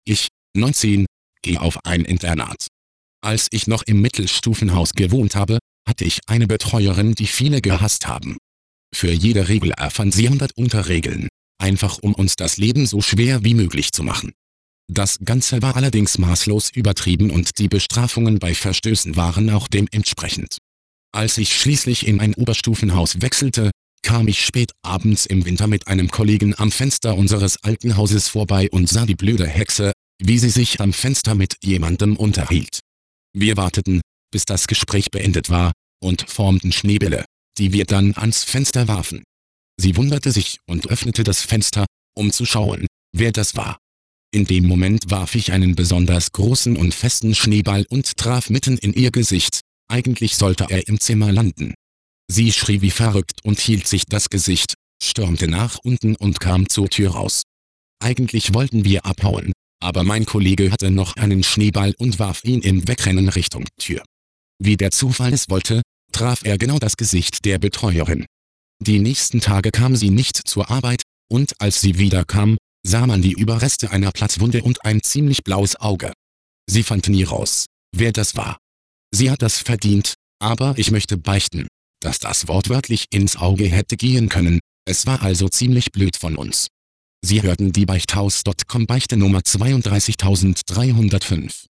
Ich, 19, gehe auf ein Internat. Als ich noch im Mittelstufenhaus gewohnt habe, hatte ich eine Betreuerin, die viele gehasst haben. Für jede Regel erfand sie 100 Unterregeln, einfach um uns das Leben so schwer wie möglich zu machen. Das Ganze war allerdings maßlos übertrieben und die Bestrafungen bei Verstößen waren auch dementsprechend. Als ich schließlich in ein Oberstufenhaus wechselte, kam ich spät abends im Winter mit einem Kollegen am Fenster unseres alten Hauses vorbei und sah die blöde Hexe, wie sie sich am Fenster mit jemandem unterhielt. Wir warteten, bis das Gespräch beendet war, und formten Schneebälle, die wir dann ans Fenster warfen. Sie wunderte sich und öffnete das Fenster, um zu schauen, wer das war. In dem Moment warf ich einen besonders großen und festen Schneeball und traf mitten in ihr Gesicht. Eigentlich sollte er im Zimmer landen. Sie schrie wie verrückt und hielt sich das Gesicht, stürmte nach unten und kam zur Tür raus. Eigentlich wollten wir abhauen, aber mein Kollege hatte noch einen Schneeball und warf ihn im Wegrennen Richtung Tür. Wie der Zufall es wollte, traf er genau das Gesicht der Betreuerin. Die nächsten Tage kam sie nicht zur Arbeit, und als sie wiederkam, sah man die Überreste einer Platzwunde und ein ziemlich blaues Auge. Sie fand nie raus, wer das war. Sie hat das verdient, aber ich möchte beichten, dass das wortwörtlich ins Auge hätte gehen können, es war also ziemlich blöd von uns. Sie hörten die Beichthaus.com Beichte Nummer 32305.